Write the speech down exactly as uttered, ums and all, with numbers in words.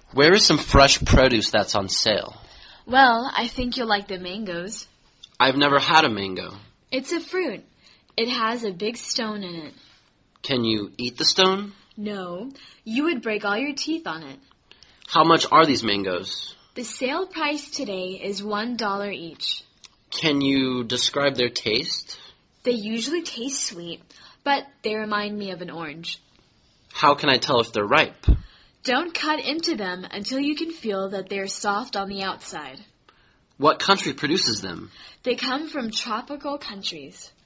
Where is some fresh produce that's on sale? Well, I think you'll like the mangoes. I've never had a mango. It's a fruit. It has a big stone in it. Can you eat the stone? No, you would break all your teeth on it. How much are these mangoes? The sale price today is one dollar each. Can you describe their taste? They usually taste sweet, but they remind me of an orange. How can I tell if they're ripe? Don't cut into them until you can feel that they're soft on the outside. What country produces them? They come from tropical countries.